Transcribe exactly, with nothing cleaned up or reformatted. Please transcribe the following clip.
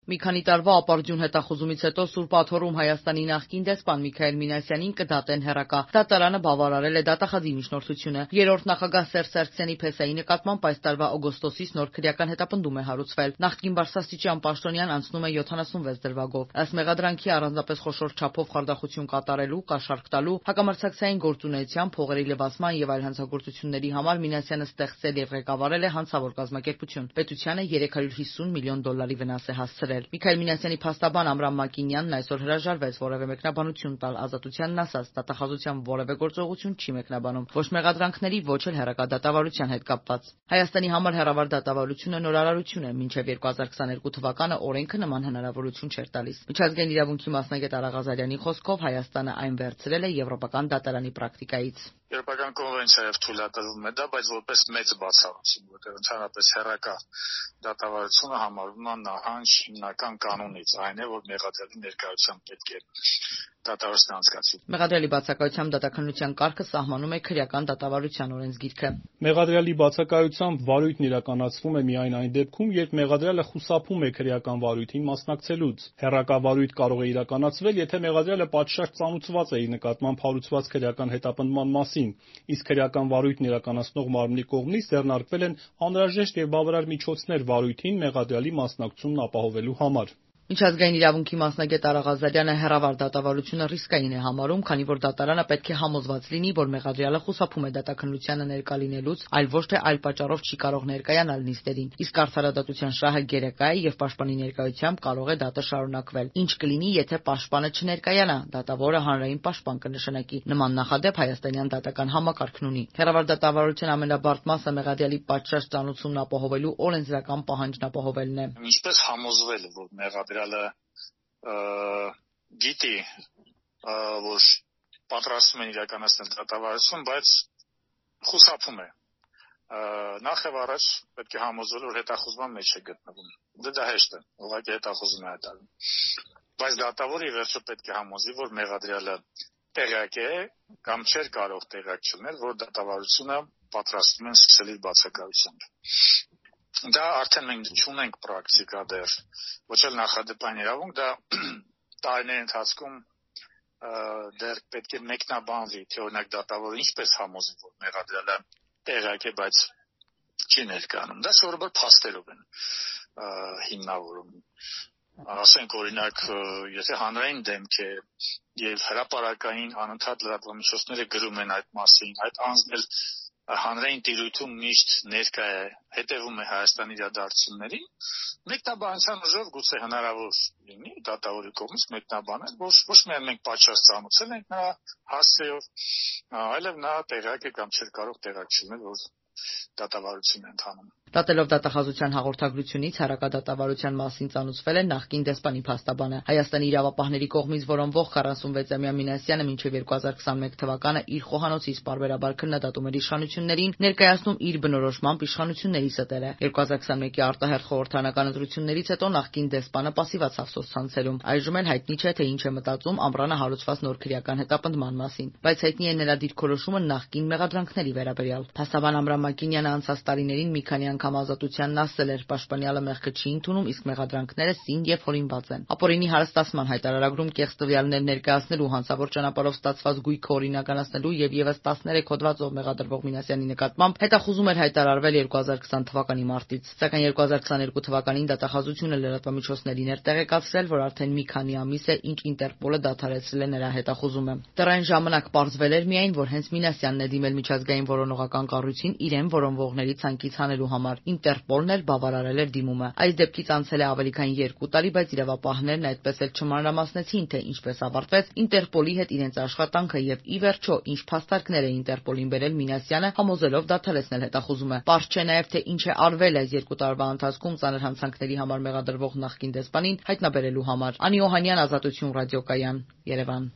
Մի քանի տարվա ապարդյուն հետախուզումից հետո Սուրբ Աթոռում Հայաստանի նախկին դեսպան Միքայել Մինասյանին կդատեն հեռակա։ Դատարանը բավարարել է դատախազի միջնորդությունը։ Երրորդ նախագահ Սերժ Սարգսյանի փեսայի նկատմամբ այս տարվա օգոստոսից նոր քրեական հետապնդում է հարուցվել։ Նախկին բարձրաստիճան պաշտոնյան անցնում է յոթանասունվեց դրվագով։ Ըստ մեղադրանքի առանձնապես խոշոր չափով խարդախություն կատարելու, կաշառք տալու, հակամարտակցային գործունեության, փողերի լվացման եւ այլ հանցագործությունների համար Մինասյանը ստեղծել եւ ղեկավարել է հանցավոր կազմակերպություն։ Պետությանը երեք հարյուր հիսուն միլիոն դոլարի վնաս է հասցրել։ Միքայել Մինասյանի փաստաբան Ամրամ Մակինյանն այսօր հրաժարվեց որևէ մեկնաբանություն տալ, ազատությանն ասաց, դատախազության որևէ գործողություն չի մեկնաբանում, ոչ մեղադրանքների, ոչ էլ հեռակա դատավարության հետ կապված։ Հայաստանի համար հեռավար դատավարությունը նորարարություն է, մինչև երկու հազար քսաներկու թվականը օրենքը նման հնարավորություն չէր տալիս։ Միջազգային իրավունքի մասնագետ Արա Ղազարյանի խոսքով Հայաստանը այն վերցրել է եվրոպական դատարանի պրակտիկայից։ Եվրոպական կոնվենցիայով թույլատրվում է դա, բայց որպես մեծ բացառություն, որտեղ ընդհանրապես հեռակա դատավարությունը համարվում է նահանջ հիմնական կանոնից, այն է, որ մեղադրելի ներկայությամբ պետք է դատավարություն անցկացվի։ Մեղադրելի բացակայությամբ դատաքննության կարգը սահմանում է քրեական դատավարության օրենսգիրքը։ Մեղադրյալի բացակայությամբ վարույթն իրականացվում է միայն այն դեպքում, երբ մեղադրյալը խուսափում է քրեական վարույթին մասնակցելուց։ Հեռակա վարույթ կարող է իրականացվել, եթե մեղադրյալը պատշաճ ծանուցված է իր նկատմամբ հարուցված քրեական հետապնդման մասին, իսկ քրեական վարույթն իրականացնող մարմնի կողմից ձեռնարկվել են անհրաժեշտ և բավարար միջոցներ վարույթին մեղադրյալի մասնակցությունն ապահովելու համար։ Միջազգային իրավունքի մասնագետ Արա Ղազարյանը հեռավար դատավարությունը ռիսկային է համարում, քանի որ դատարանը պետք է համոզված լինի, որ մեղադրյալը խուսափում է դատաքննությանը ներկա լինելուց, այլ ոչ թե այլ պատճառով չի կարող ներկայանալ նիստերին։ Իսկ արդարադատության շահը գերակա է եւ պաշտպանի ներկայությամբ կարող է դատը շարունակվել։ Ինչ կլինի, եթե պաշտպանը չներկայանա, դատավորը հանրային պաշտպան կնշանակի։ Նման նախադեպ հայաստանյան դատական համակարգն ունի։ Հեռավար դատավարության ամենաբարդ մասը մեղադրյալի պատշաճ ծանուցումն ապահովելու օրենսդրական պահանջն ապահովելն է։ Ինչպես համոզվել, որ մեղադրյալը գիտի, որ պատրաստում են իրականացնել դատավարություն, բայց խուսափում է։ Նախ եւ առաջ պետք է համոզվել, որ հետախուզման մեջ է գտնվում։ Դա հեշտ է, ուղղակի հետախուզում է հայտարարում։ Բայց դատավորը ի վերջո պետք է համոզի, որ մեղադրյալը տեղյակ է կամ չէր կարող տեղյակ չլինել, որ դատավարությունը պատրաստում են սկսել իր բացակայությամբ։ Դա արդեն մենք չունենք պրակտիկա դեռ, ոչ էլ նախադեպային իրավունք, դա տարիների ընթացքում դեռ պետք է մեկնաբանվի, թե օրինակ դատավորը ինչպես համոզի, որ մեղադրյալը տեղյակ է, բայց չի ներկայանում։ Դա սովորաբար փաստերով են հիմնավորում։ Ասենք օրինակ, եթե հանրային դեմք է եւ հրապարակային անընդհատ լրատվամիջոցները գրում են այդ մասին, այդ անձն էլ հանրային տիրույթում միշտ ներկա է, հետևում է Հայաստանի իրադարձություններին, մեկնաբանության ուժով գուցե հնարավոր լինի դատավորի կողմից մեկնաբանել, որ ոչ միայն մենք պատշաճ ծանուցել ենք նրա հասցեով, այլև նա տեղյակ է կամ չէր կարող տեղյակ չլինել, որ դատավարություն է ընթանում։ Դատելով դատախազության հաղորդագրությունից հեռակա դատավարության մասին ծանուցվել է նախկին դեսպանի փաստաբանը։ Հայաստանի իրավապահների կողմից որոնվող քառասունվեցամյա Մինասյանը մինչև երկու հազար քսաներկու թվականը իր խոհանոցից պարբերաբար քննադատում էր իշխանություններին, ներկայացնում իր բնորոշմամբ իշխանությունների ստերը։ երկու հազար քսաներկու արտահերթ խորհրդարանական ընտրություններից հետո նախկին դեսպանը պասիվացավ սոցցանցերում։ Այժմ էլ հայտնի չէ, թե ինչ է մտածում Ամռանը հարուցված նոր քրեական հետապնդման մասին, բայց հայտնի է նրա դիրքորոշումը նախկին մեղադրանքների վերաբերյալ։ Փաստաբան Ամրամ Մակինյանը անցած տարիներին մի քանի անգամ ազատությանն ասել էր, պաշտպանյալը մեղքը չի ընդունում, իսկ մեղադրանքները սին եւ հորինված են։ Ապօրինի հարստացման հայտարարագրում կեղծ տվյալներ ներկայացնելու, հանցավոր ճանապարհով ստացված գույքը օրինականացնելու եւ եւս տասներեք հոդվածով մեղադրվող Մինասյանի նկատմամբ հետախուզում էր հայտարարվել երկու հազար քսան թվականի մարտից, սակայն երկու հազար քսաներկու թվականին դատախազությունը լրատվամիջոցներին էր տեղեկացրել, որ արդեն մի քանի ամիս է, ինչ Ինտերպոլը դադարեցրել է նրա հետախուզումը։ Դեռ այն ժամանակ պարզվել էր միայն, որ հենց Մինասյանն է դիմել միջազգային որոնողական կառույցին իրեն որոնվողների ցանկից հանելու համար։ Ինտերպոլն էլ բավարարել էր դիմումը։ Այս դեպքից անցել է ավելի քան երկու տարի, բայց իրավապահներն այդպես էլ չմանրամասնեցին, թե ինչպես ավարտվեց Ինտերպոլի հետ իրենց աշխատանքը եւ ի վերջո ինչ փաստարկներ է Ինտերպոլին բերել Մինասյանը, համոզելով դադարեցնել հետախուզումը։ Պարզ չէ նաեւ, թե ինչ է արվել այս երկու տարվա ընթացքում ծանր հանցանքների համար մեղադրվող նախկին դեսպանին հայտնաբերելու համար։ Անի Օհանյան, Ազատություն ռադիոկայան, Երևան։